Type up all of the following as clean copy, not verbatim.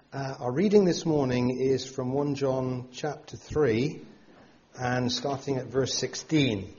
Our reading this morning is from 1 John chapter 3 and starting at verse 16.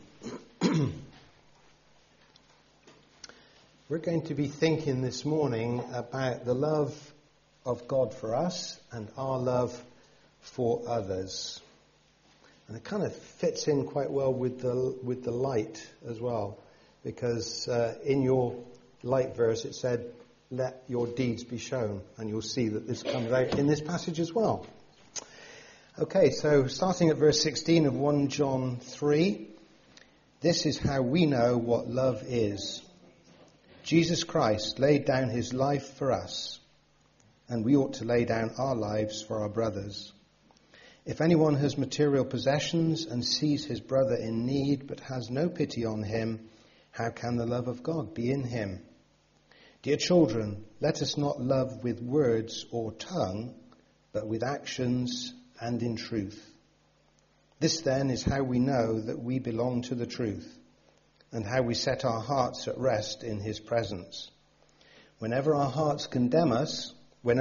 We're going to be thinking this morning about the love of God for us and our love for others. And it kind of fits in quite well with the light as well, because in your light verse it said, "Let your deeds be shown," and you'll see that this comes out in this passage as well. Okay, so starting at verse 16 of 1 John 3, this is how we know what love is. Jesus Christ laid down his life for us, and we ought to lay down our lives for our brothers. If anyone has material possessions and sees his brother in need but has no pity on him, how can the love of God be in him? Dear children, let us not love with words or tongue, but with actions and in truth. This then is how we know that we belong to the truth, and how we set our hearts at rest in his presence. Whenever our hearts condemn us,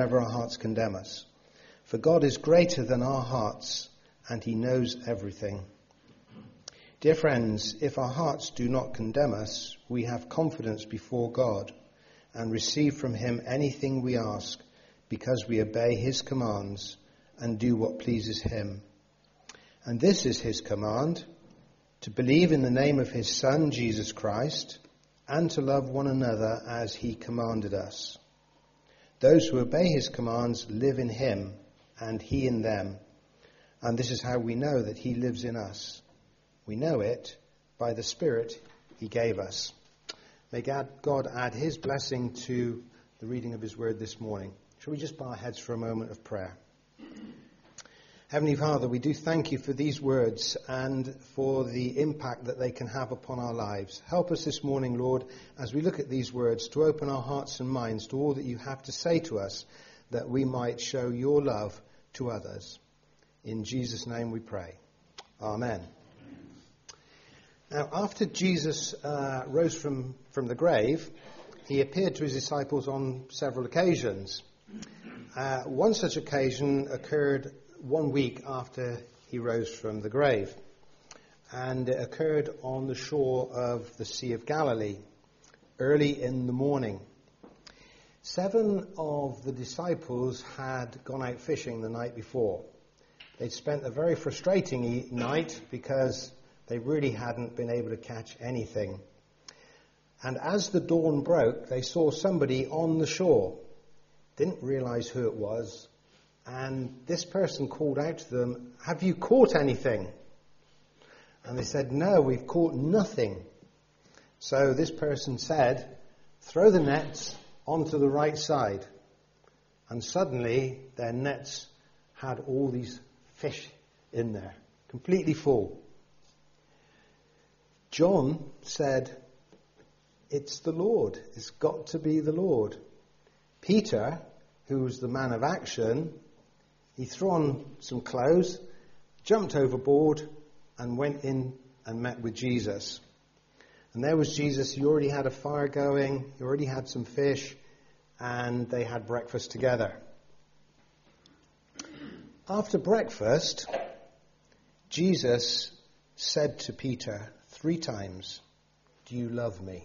for God is greater than our hearts, and he knows everything. Dear friends, if our hearts do not condemn us, we have confidence before God, and receive from him anything we ask, because we obey his commands and do what pleases him. And this is his command, to believe in the name of his Son, Jesus Christ, and to love one another as he commanded us. Those who obey his commands live in him, and he in them. And this is how we know that he lives in us. We know it by the Spirit he gave us. May God add his blessing to the reading of his word this morning. Shall we just bow our heads for a moment of prayer? Heavenly Father, we do thank you for these words and for the impact that they can have upon our lives. Help us this morning, Lord, as we look at these words, to open our hearts and minds to all that you have to say to us, that we might show your love to others. In Jesus' name we pray. Amen. Now, after Jesus rose from the grave, he appeared to his disciples on several occasions. One such occasion occurred 1 week after he rose from the grave, and it occurred on the shore of the Sea of Galilee, early in the morning. 7 of the disciples had gone out fishing the night before. They'd spent a very frustrating night because they really hadn't been able to catch anything. And as the dawn broke, they saw somebody on the shore. Didn't realize who it was. And this person called out to them, "Have you caught anything?" And they said, "No, we've caught nothing." So this person said, "Throw the nets onto the right side." And suddenly their nets had all these fish in there, completely full. John said, "It's the Lord. It's got to be the Lord." Peter, who was the man of action, he threw on some clothes, jumped overboard, and went in and met with Jesus. And there was Jesus. He already had a fire going. He already had some fish, and they had breakfast together. After breakfast, Jesus said to Peter 3 times, "Do you love me?"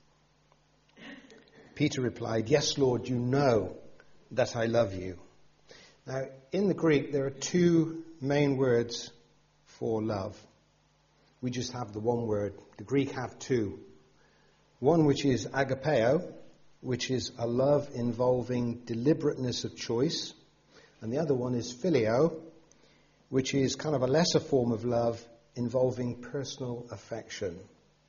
Peter replied, "Yes, Lord, you know that I love you." Now, in the Greek, there are 2 main words for love. We just have the one word. The Greek have 2. One which is agapeo, which is a love involving deliberateness of choice. And the other one is phileo, which is kind of a lesser form of love involving personal affection.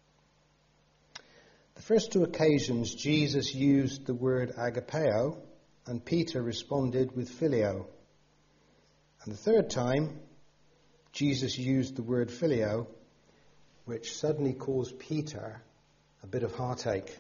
The first 2 occasions, Jesus used the word agapeo, and Peter responded with phileo. And the 3rd time, Jesus used the word phileo, which suddenly caused Peter a bit of heartache.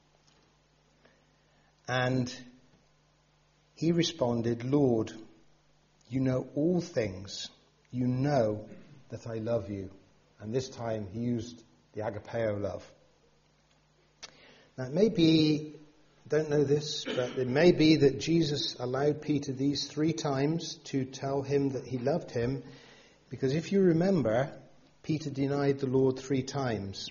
And he responded, "Lord, you know all things. You know that I love you." And this time he used the agapeo love. Now, it may be don't know this, but it may be that Jesus allowed Peter these 3 times to tell him that he loved him, because if you remember, Peter denied the Lord 3 times.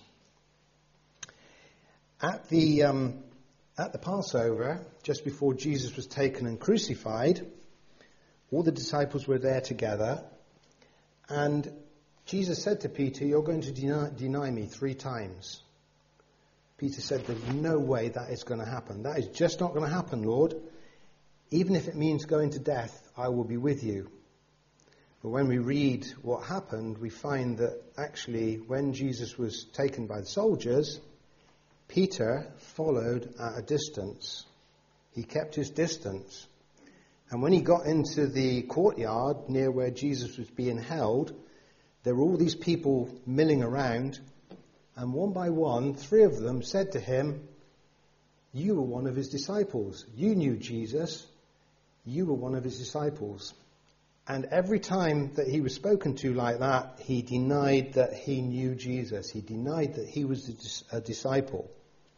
At the Passover, just before Jesus was taken and crucified, all the disciples were there together, and Jesus said to Peter, "You're going to deny me 3 times." Peter said, "There's no way that is going to happen. That is just not going to happen, Lord. Even if it means going to death, I will be with you." But when we read what happened, we find that actually when Jesus was taken by the soldiers, Peter followed at a distance. He kept his distance. And when he got into the courtyard near where Jesus was being held, there were all these people milling around. And one by one, 3 of them said to him, "You were one of his disciples. You knew Jesus. You were one of his disciples." And every time that he was spoken to like that, he denied that he knew Jesus. He denied that he was a disciple.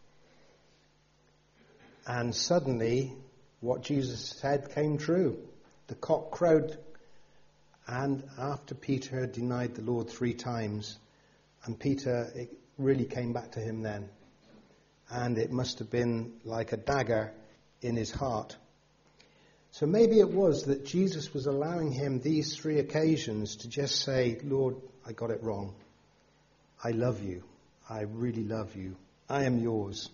And suddenly, what Jesus said came true. The cock crowed, and after Peter had denied the Lord 3 times, and Peter, it really came back to him then. And it must have been like a dagger in his heart. So maybe it was that Jesus was allowing him these 3 occasions to just say, "Lord, I got it wrong. I love you. I really love you. I am yours."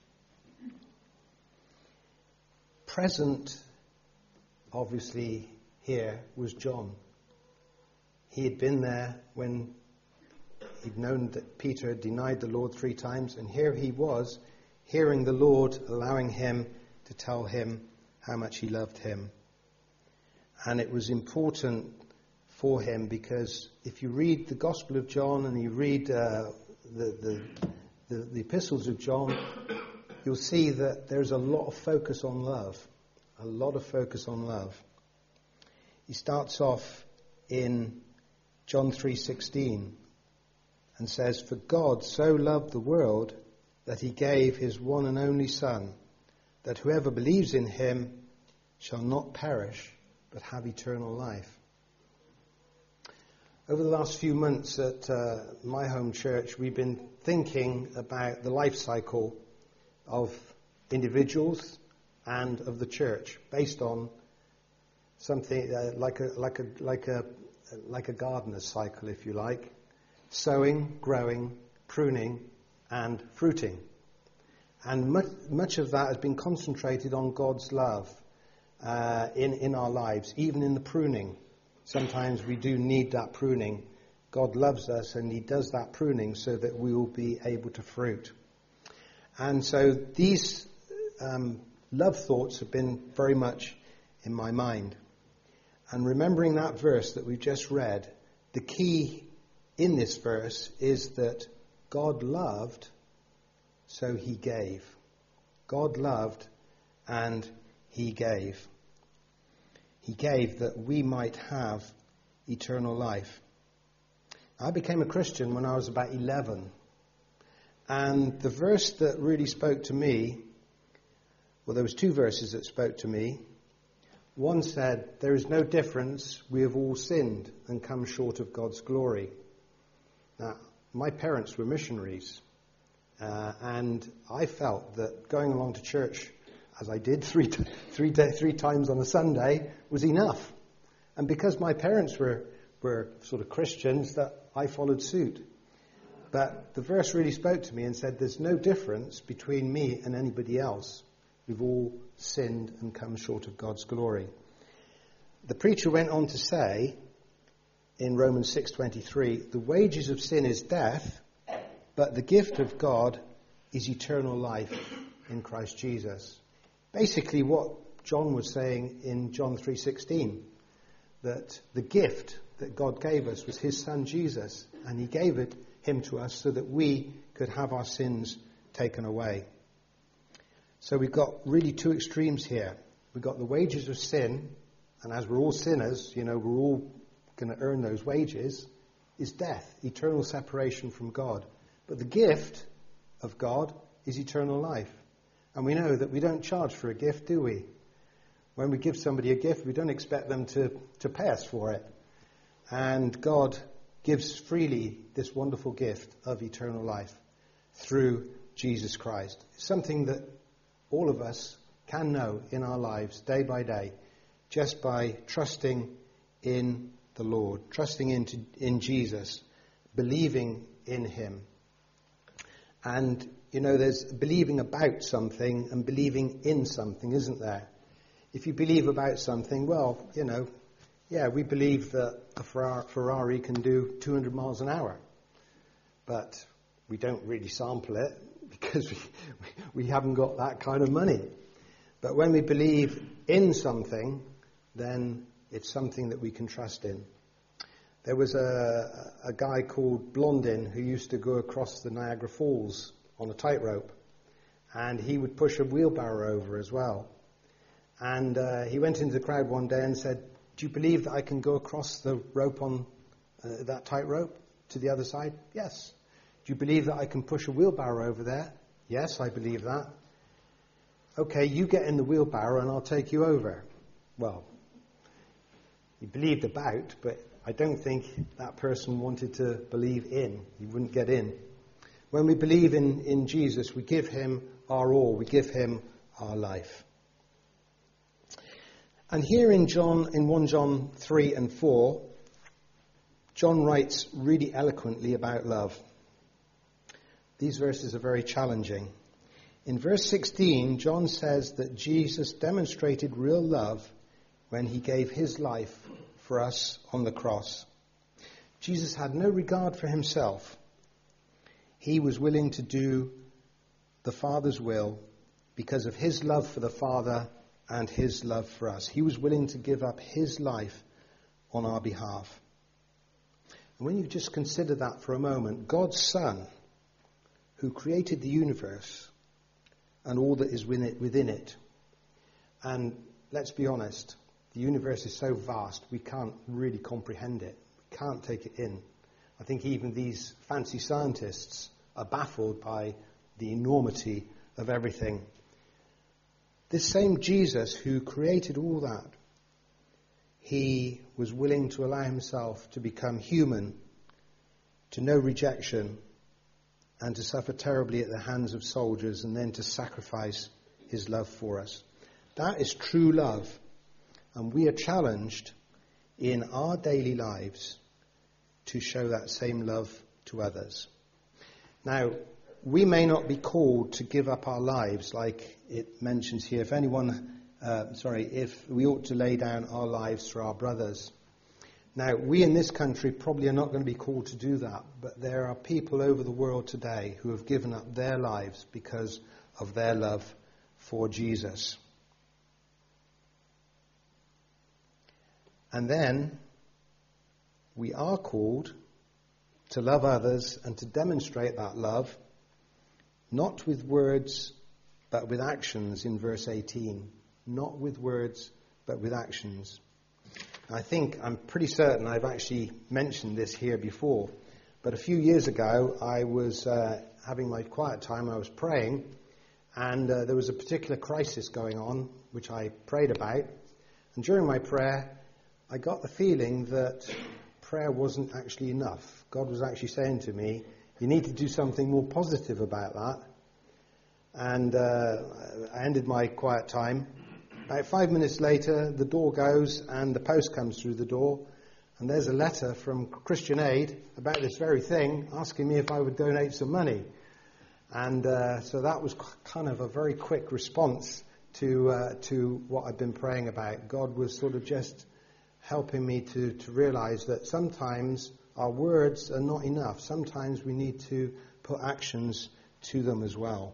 Present, obviously, here was John. He had been there when he'd known that Peter had denied the Lord 3 times, and here he was, hearing the Lord allowing him to tell him how much he loved him. And it was important for him because if you read the Gospel of John and you read the epistles of John, you'll see that there's a lot of focus on love. A lot of focus on love. He starts off in John 3:16 and says, "For God so loved the world that he gave his one and only Son, that whoever believes in him shall not perish, but have eternal life." Over the last few months at my home church, we've been thinking about the life cycle of individuals and of the church, based on something like a gardener's cycle, if you like: sowing, growing, pruning, and fruiting. And much of that has been concentrated on God's love in our lives, even in the pruning. Sometimes we do need that pruning. God loves us and he does that pruning so that we will be able to fruit. And so these love thoughts have been very much in my mind. And remembering that verse that we just read, the key in this verse is that God loved, so he gave. God loved and he gave. He gave that we might have eternal life. I became a Christian when I was about 11. And the verse that really spoke to me, well, there was 2 verses that spoke to me. One said, "There is no difference. We have all sinned and come short of God's glory." Now, my parents were missionaries. And I felt that going along to church, as I did three times on a Sunday, was enough. And because my parents were sort of Christians, that I followed suit. But the verse really spoke to me and said, there's no difference between me and anybody else. We've all sinned and come short of God's glory. The preacher went on to say, in Romans 6:23, "The wages of sin is death, but the gift of God is eternal life in Christ Jesus." Basically what John was saying in John 3:16, that the gift that God gave us was his son Jesus, and he gave him to us so that we could have our sins taken away. So we've got really 2 extremes here. We've got the wages of sin, and as we're all sinners, we're all going to earn those wages, is death, eternal separation from God. But the gift of God is eternal life. And we know that we don't charge for a gift, do we? When we give somebody a gift, we don't expect them to pay us for it. And God gives freely this wonderful gift of eternal life through Jesus Christ. It's something that all of us can know in our lives day by day, just by trusting in the Lord, trusting in Jesus, believing in him. And, there's believing about something and believing in something, isn't there? If you believe about something, well, we believe that a Ferrari can do 200 miles an hour. But we don't really sample it because we haven't got that kind of money. But when we believe in something, then it's something that we can trust in. There was a guy called Blondin who used to go across the Niagara Falls on a tightrope. And he would push a wheelbarrow over as well. And he went into the crowd one day and said, "Do you believe that I can go across the rope on that tightrope to the other side?" "Yes." "Do you believe that I can push a wheelbarrow over there?" "Yes, I believe that." "Okay, you get in the wheelbarrow and I'll take you over." Well, he believed about, but I don't think that person wanted to believe in. He wouldn't get in. When we believe in Jesus, we give him our all. We give him our life. And here in 1 John 3 and 4, John writes really eloquently about love. These verses are very challenging. In verse 16, John says that Jesus demonstrated real love when he gave his life for us on the cross. Jesus had no regard for himself. He was willing to do the Father's will because of his love for the Father and his love for us. He was willing to give up his life on our behalf. And when you just consider that for a moment, God's Son, who created the universe and all that is within it, and let's be honest, the universe is so vast we can't really comprehend it. We can't take it in. I think even these fancy scientists are baffled by the enormity of everything. This same Jesus who created all that, he was willing to allow himself to become human, to know rejection, and to suffer terribly at the hands of soldiers, and then to sacrifice his love for us. That is true love. And we are challenged in our daily lives to show that same love to others. Now, we may not be called to give up our lives like it mentions here. If we ought to lay down our lives for our brothers. Now, we in this country probably are not going to be called to do that, but there are people over the world today who have given up their lives because of their love for Jesus. And then we are called to love others and to demonstrate that love, not with words, but with actions in verse 18. Not with words, but with actions. I'm pretty certain I've actually mentioned this here before, but a few years ago I was having my quiet time, I was praying, and there was a particular crisis going on, which I prayed about, and during my prayer I got the feeling that prayer wasn't actually enough. God was actually saying to me, you need to do something more positive about that. And I ended my quiet time. About 5 minutes later, the door goes and the post comes through the door. And there's a letter from Christian Aid about this very thing, asking me if I would donate some money. And so that was kind of a very quick response to what I've been praying about. God was sort of just helping me to realize that sometimes our words are not enough. Sometimes we need to put actions to them as well.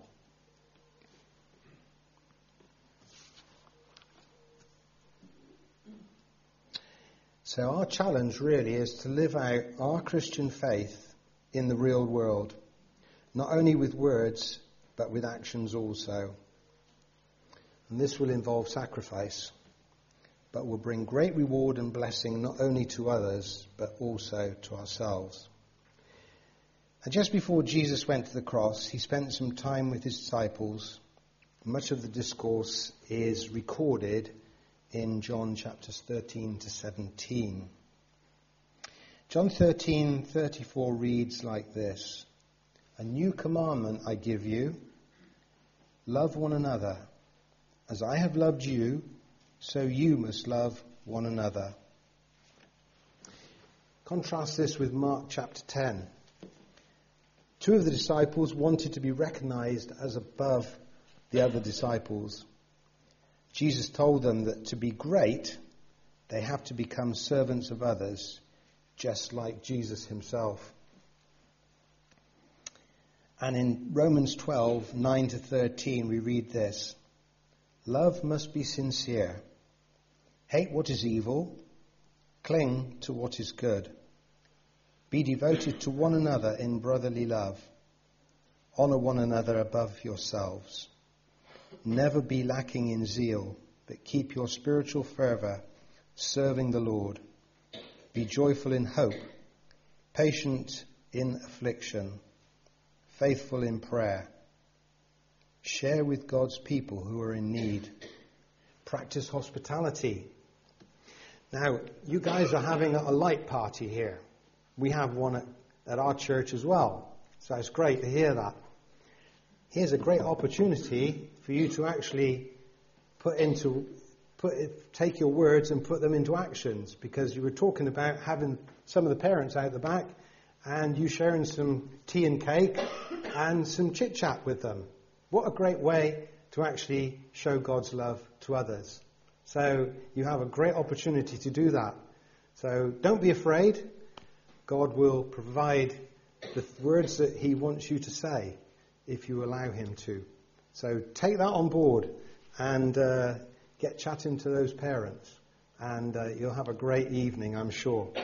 So our challenge really is to live out our Christian faith in the real world, not only with words, but with actions also. And this will involve sacrifice, but will bring great reward and blessing not only to others, but also to ourselves. And just before Jesus went to the cross, he spent some time with his disciples, Much of the discourse is recorded in John chapters 13 to 17. John 13:34 reads like this: "A new commandment I give you, love one another. As I have loved you, so you must love one another." Contrast this with Mark chapter 10. Two of the disciples wanted to be recognized as above the other disciples. Jesus told them that to be great, they have to become servants of others, just like Jesus himself. And in Romans 12:9 to 13, we read this: "Love must be sincere. Hate what is evil. Cling to what is good. Be devoted to one another in brotherly love. Honor one another above yourselves. Never be lacking in zeal, but keep your spiritual fervor, serving the Lord. Be joyful in hope, patient in affliction, faithful in prayer. Share with God's people who are in need. Practice hospitality." Now, you guys are having a light party here. We have one at our church as well, so it's great to hear that. Here's a great opportunity for you to actually take your words and put them into actions, because you were talking about having some of the parents out the back and you sharing some tea and cake and some chit chat with them. What a great way to actually show God's love to others. So you have a great opportunity to do that. So don't be afraid. God will provide the words that he wants you to say if you allow him to. So take that on board and get chatting to those parents, and you'll have a great evening, I'm sure. It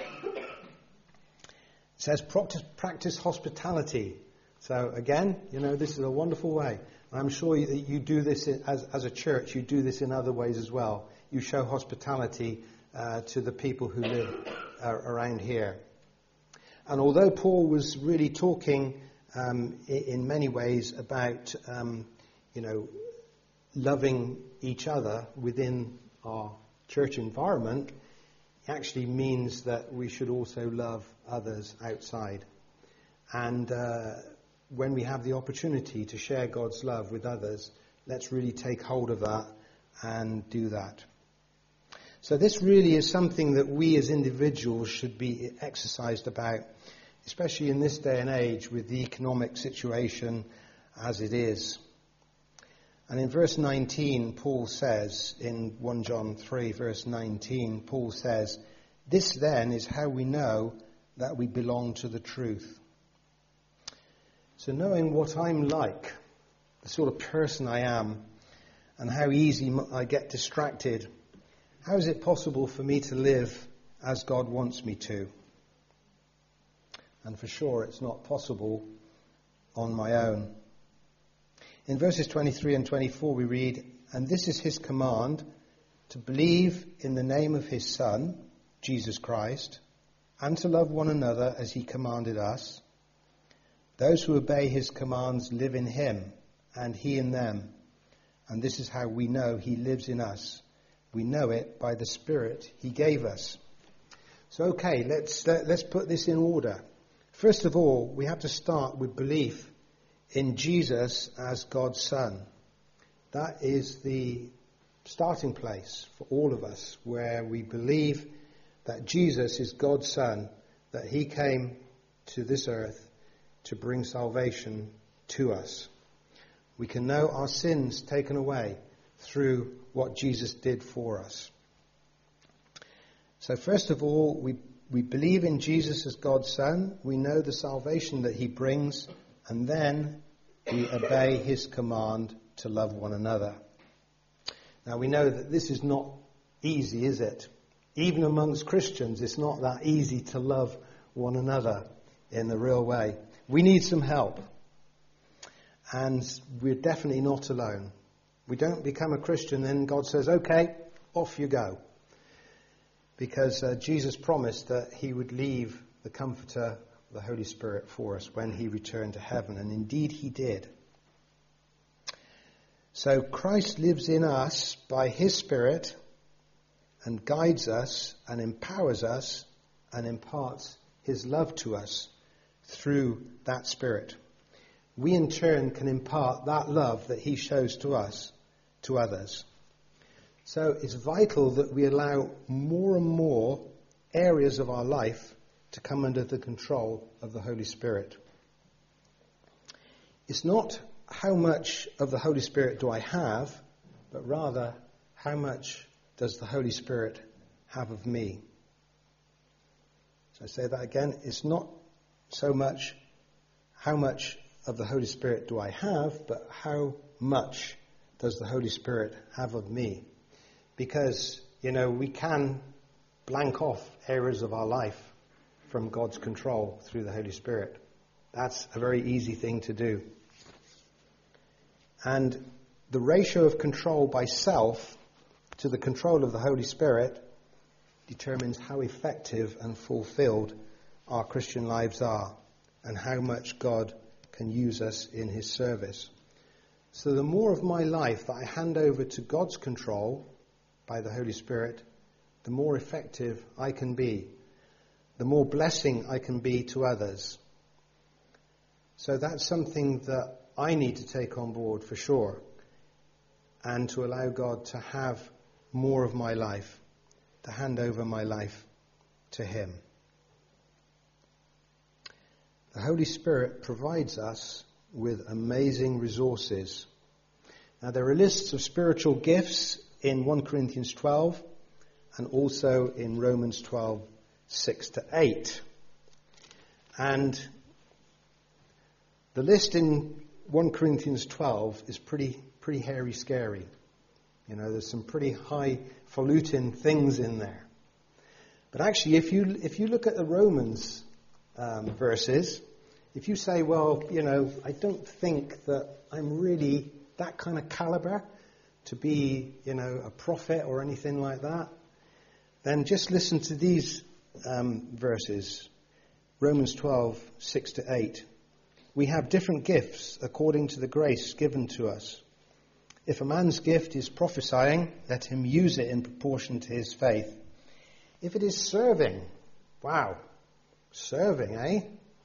says practice hospitality. So again, this is a wonderful way. I'm sure that you do this as a church. You do this in other ways as well. You show hospitality to the people who live around here. And although Paul was really talking in many ways about, loving each other within our church environment, it actually means that we should also love others outside. And when we have the opportunity to share God's love with others, let's really take hold of that and do that. So this really is something that we as individuals should be exercised about, especially in this day and age with the economic situation as it is. And in verse 19, Paul says, in 1 John 3, verse 19, Paul says, "This then is how we know that we belong to the truth." So knowing what I'm like, the sort of person I am, and how easy I get distracted, how is it possible for me to live as God wants me to? And for sure, it's not possible on my own. In verses 23 and 24 we read, "And this is his command, to believe in the name of his Son, Jesus Christ, and to love one another as he commanded us. Those who obey his commands live in him, and he in them. And this is how we know he lives in us. We know it by the Spirit he gave us." So, okay, let's put this in order. First of all, we have to start with belief in Jesus as God's Son. That is the starting place for all of us, where we believe that Jesus is God's Son, that he came to this earth to bring salvation to us. We can know our sins taken away through what Jesus did for us. So first of all, we believe in Jesus as God's Son. We know the salvation that he brings, and then we obey his command to love one another. Now we know that this is not easy, is it? Even amongst Christians, it's not that easy to love one another in the real way. We need some help. And we're definitely not alone. We don't become a Christian, then God says, "Okay, off you go." Because Jesus promised that he would leave the Comforter, the Holy Spirit, for us when he returned to heaven. And indeed he did. So Christ lives in us by his Spirit and guides us and empowers us and imparts his love to us through that Spirit. We in turn can impart that love that he shows to us to others. So it's vital that we allow more and more areas of our life to come under the control of the Holy Spirit. It's not how much of the Holy Spirit do I have, but rather how much does the Holy Spirit have of me? So I say that again. It's not so much how much of the Holy Spirit do I have, but how much does the Holy Spirit have of me? Because, we can blank off areas of our life from God's control through the Holy Spirit. That's a very easy thing to do. And the ratio of control by self to the control of the Holy Spirit determines how effective and fulfilled our Christian lives are and how much God can use us in his service. So the more of my life that I hand over to God's control by the Holy Spirit, the more effective I can be, the more blessing I can be to others. So that's something that I need to take on board for sure, and to allow God to have more of my life, to hand over my life to him. The Holy Spirit provides us with amazing resources. Now there are lists of spiritual gifts in 1 Corinthians 12 and also in Romans 12, 6-8. And the list in 1 Corinthians 12 is pretty hairy scary. There's some pretty highfalutin things in there. But actually, if you look at the Romans verses, if you say, well, I don't think that I'm really that kind of caliber to be, a prophet or anything like that, then just listen to these verses. Romans 12, 6-8. We have different gifts according to the grace given to us. If a man's gift is prophesying, let him use it in proportion to his faith. If it is serving, wow, serving, eh?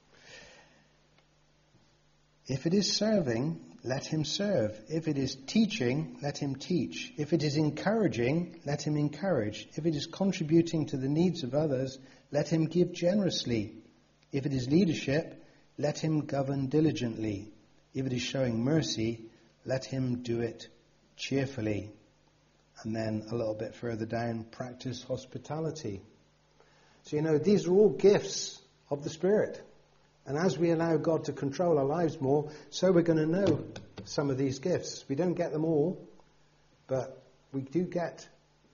If it is serving, let him serve. If it is teaching, let him teach. If it is encouraging, let him encourage. If it is contributing to the needs of others, let him give generously. If it is leadership, let him govern diligently. If it is showing mercy, let him do it cheerfully. And then a little bit further down, practice hospitality. So, these are all gifts of the Spirit. And as we allow God to control our lives more, so we're going to know some of these gifts. We don't get them all, but we do get,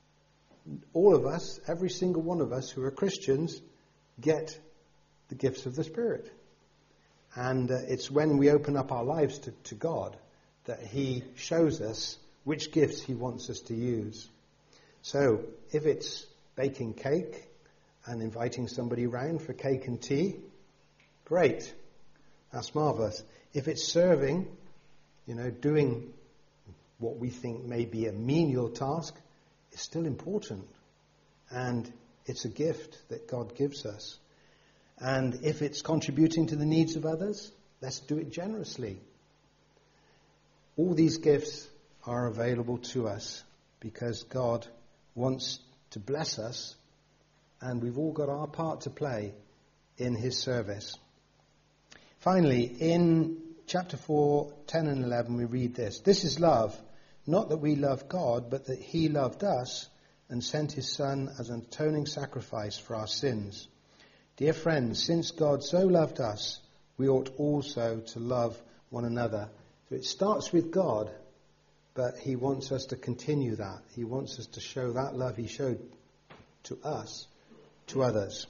all of us, every single one of us who are Christians, get the gifts of the Spirit. And it's when we open up our lives to God that he shows us which gifts he wants us to use. So if it's baking cake and inviting somebody round for cake and tea, great. That's marvelous. If it's serving, doing what we think may be a menial task, it's still important. And it's a gift that God gives us. And if it's contributing to the needs of others, let's do it generously. All these gifts are available to us because God wants to bless us, and we've all got our part to play in his service. Finally, in chapter 4, 10 and 11, we read this. This is love, not that we love God, but that he loved us and sent his Son as an atoning sacrifice for our sins. Dear friends, since God so loved us, we ought also to love one another. So it starts with God, but he wants us to continue that. He wants us to show that love he showed to us, to others.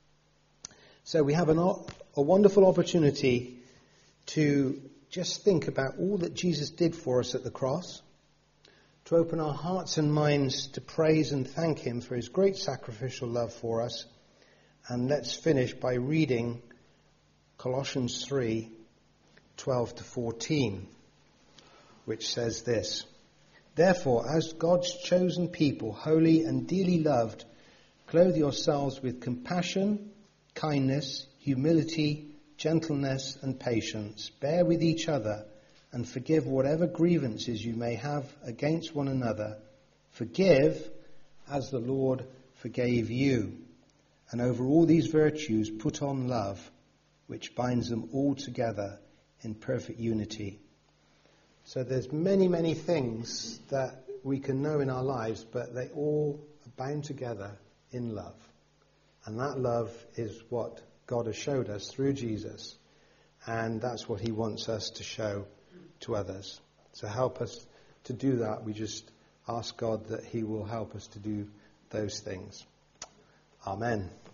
So we have a wonderful opportunity to just think about all that Jesus did for us at the cross, to open our hearts and minds to praise and thank him for his great sacrificial love for us. And let's finish by reading Colossians 3, 12-14. which says this: "Therefore, as God's chosen people, holy and dearly loved, clothe yourselves with compassion, kindness, humility, gentleness, and patience. Bear with each other and forgive whatever grievances you may have against one another. Forgive as the Lord forgave you. And over all these virtues put on love, which binds them all together in perfect unity." So there's many, many things that we can know in our lives, but they all are bound together in love. And that love is what God has showed us through Jesus. And that's what he wants us to show to others. So help us to do that. We just ask God that he will help us to do those things. Amen.